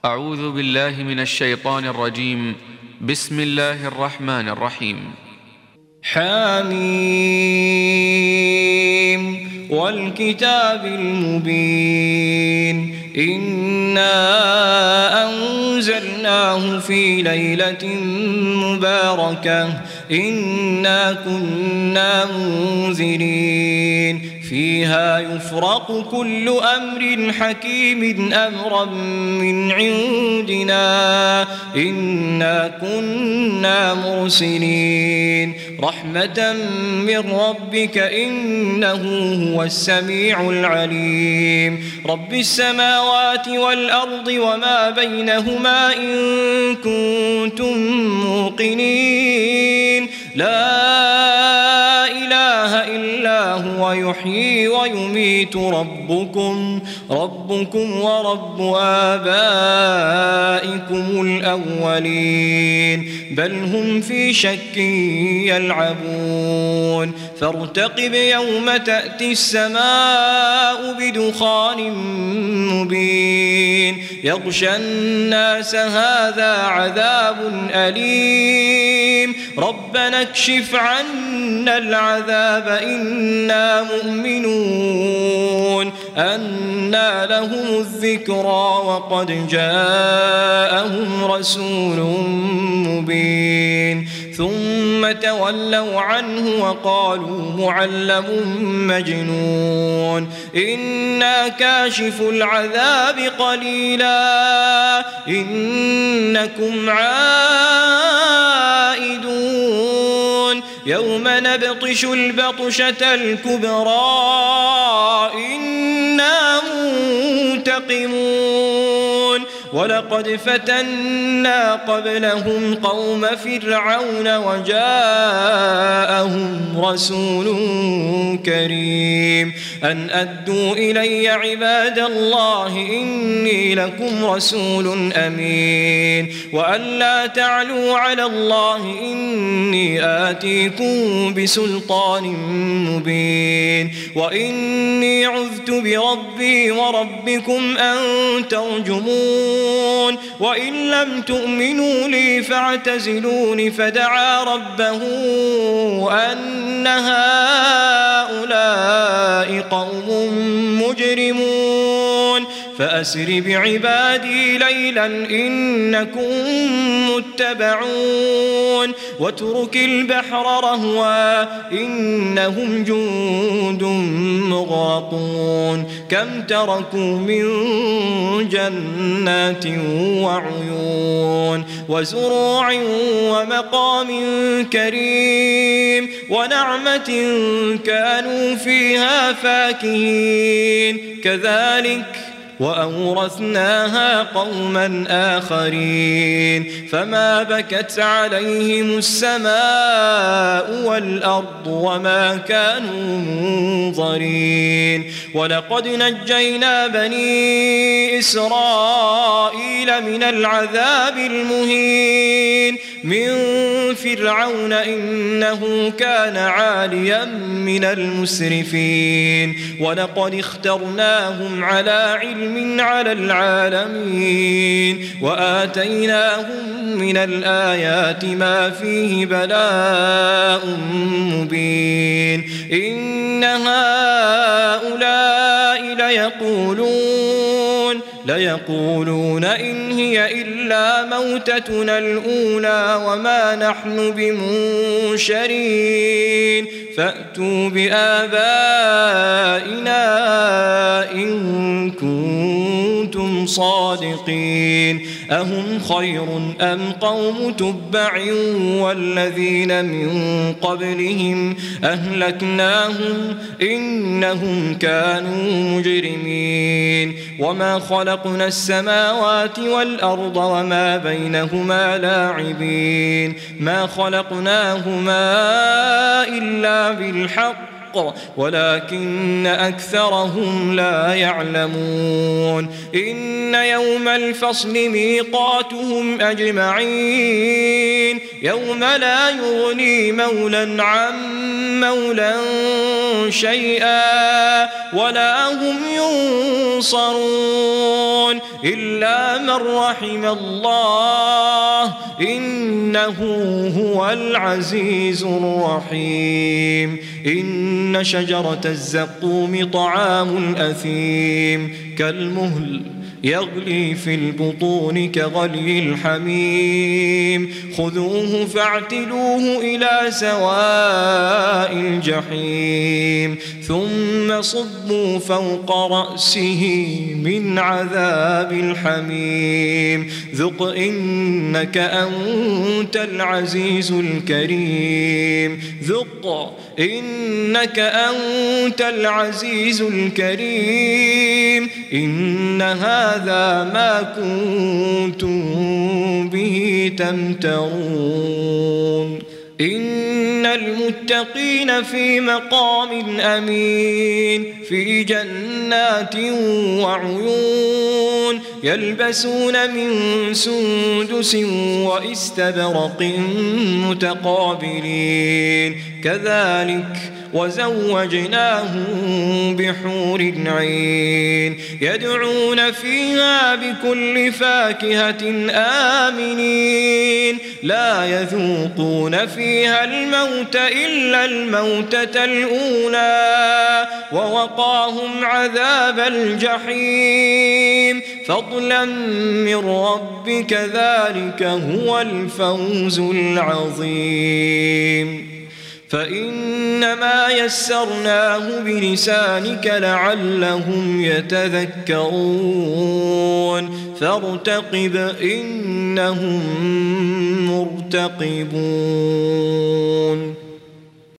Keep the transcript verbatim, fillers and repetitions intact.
أعوذ بالله من الشيطان الرجيم. بسم الله الرحمن الرحيم. حميم والكتاب المبين إنا أنزلناه في ليلة مباركة إنا كنا منذرين فيها يفرق كل أمر حكيم أمرا من عندنا إنا كنا مرسلين رحمة من ربك إنه هو السميع العليم رب السماوات والأرض وما بينهما إن كنتم موقنين لا إله إلا هو يحيي ويميت ربكم ربكم ورب آبائكم الأولين بل هم في شك يلعبون فارتقب يوم تأتي السماء بدخان مبين يغشى الناس هذا عذاب أليم ربنا اكشف عنا العذاب إنا مؤمنون أنى لهم الذكرى وقد جاءهم رسول مبين ثم تولوا عنه وقالوا معلم مجنون إنا كاشف العذاب قليلا إنكم عائدون يوم نبطش البطشة الكبرى إنا منتقمون ولقد فتنا قبلهم قوم فرعون وجاءهم رسول كريم أن أدوا إلي عباد الله إني لكم رسول أمين وأن لا تعلوا على الله إني آتيكم بسلطان مبين وإني عذت بربي وربكم أن ترجمون وإن لم تؤمنوا لي فاعتزلون فدعا ربه أن هؤلاء قوم مجرمون فأسر بعبادي ليلا إنكم متبعون واترك البحر رهوا إنهم جند مغرقون كم تركوا من جنات وعيون وزروع ومقام كريم ونعمة كانوا فيها فاكهين كذلك وأورثناها قوما آخرين فما بكت عليهم السماء والأرض وما كانوا منظرين ولقد نجينا بني إسرائيل من العذاب المهين من فرعون إنه كان عاليا من المسرفين ولقد اخترناهم على علم على العالمين وآتيناهم من الآيات ما فيه بلاء مبين إن هؤلاء ليقولون ليقولون إن هي إلا موتتنا الأولى وما نحن بمنشرين فأتوا بآبائنا إن كنتم صادقين أهم خير أم قوم تبع والذين من قبلهم أهلكناهم إنهم كانوا مجرمين وما خلقنا السماوات والأرض وما بينهما لاعبين ما خلقناهما إلا بالحق ولكن أكثرهم لا يعلمون إن يوم الفصل ميقاتهم أجمعين يوم لا يغني مولى عن مولى شيئا ولا هم ينصرون إلا من رحم الله إنه هو العزيز الرحيم إن شجرة الزقوم طعام الأثيم كالمهل يغلي في البطون كغلي الحميم خذوه فاعتلوه إلى سواء الجحيم ثم صبوا فوق رأسه من عذاب الحميم ذق إنك أنت العزيز الكريم ذق إنك أنت العزيز الكريم إن هذا ما كنتم به تمترون إن المتقين في مقام أمين في جنات وعيون يلبسون من سندس وإستبرق متقابلين كذلك وزوجناهم بحور عين يدعون فيها بكل فاكهة آمنين لا يذوقون فيها الموت إلا الموتة الأولى ووقاهم عذاب الجحيم فضلا من ربك ذلك هو الفوز العظيم فإنما يسرناه بلسانك لعلهم يتذكرون فارتقب إنهم مرتقبون.